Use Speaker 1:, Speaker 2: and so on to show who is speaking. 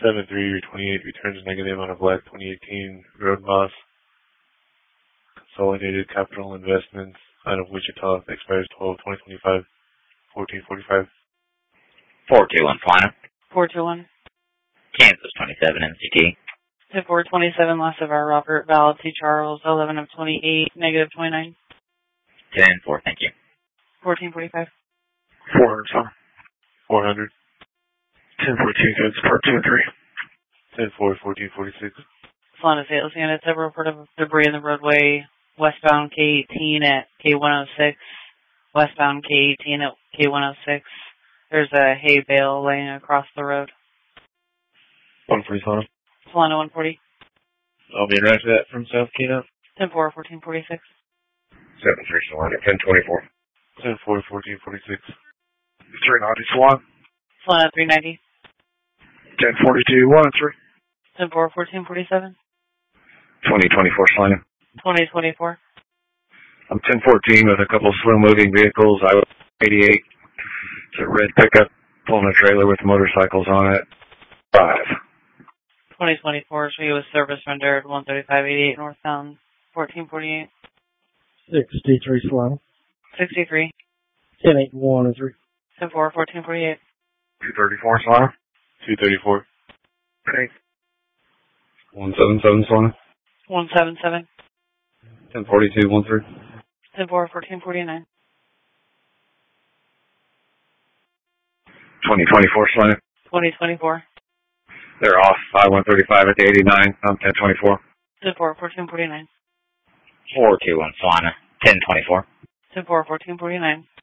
Speaker 1: 7328 returns negative on a black 2018 Road Boss Consolidated Capital Investments out of Wichita, expires 12/2025, 1445.
Speaker 2: 421 Solana.
Speaker 3: 421.
Speaker 2: Kansas 27 NCT.
Speaker 3: 427 loss of our Robert Val T. Charles 11 of 28, negative 29.
Speaker 2: 10-4, thank you.
Speaker 3: 1445.
Speaker 4: 400 Solana.
Speaker 1: 400.
Speaker 4: 1042 Goods, Part 2 and 3.
Speaker 1: 10-4, 1446.
Speaker 3: Solana Sales Unit, several report of debris in the roadway, westbound K18 at K106, westbound K18 at K106. There's a hay bale laying across the road.
Speaker 1: 140 Solana.
Speaker 3: Solana 140.
Speaker 1: I'll be right after that from South Keynote.
Speaker 3: 10-4, 1446.
Speaker 4: 7-3 Solana. 1024.
Speaker 1: 10-4, 1446.
Speaker 4: 390 Solana.
Speaker 3: Solana 390.
Speaker 4: 1042 1 and 3.
Speaker 3: 10-4, 1447.
Speaker 4: 2024 Solana.
Speaker 3: 2024.
Speaker 4: I'm 1014 with a couple slow-moving vehicles. I was 88. It's a red pickup pulling a trailer with motorcycles on it. 5.
Speaker 3: 2024, so he was service rendered 13588 northbound 1448.
Speaker 5: 63 Solana.
Speaker 3: 63.
Speaker 5: 1081 and 3.
Speaker 3: 10-4, 1448.
Speaker 4: 234 Solana.
Speaker 1: 234.
Speaker 4: Okay. 177 Solana.
Speaker 3: 177.
Speaker 4: 1042 13.
Speaker 3: 10-4, 1449.
Speaker 4: 2024 Solana.
Speaker 3: 2024.
Speaker 4: They're off. I-135 at the 89. I'm 1024.
Speaker 3: 10-4, 1449.
Speaker 2: 421 Solana. 1024.
Speaker 3: 10-4, 1449.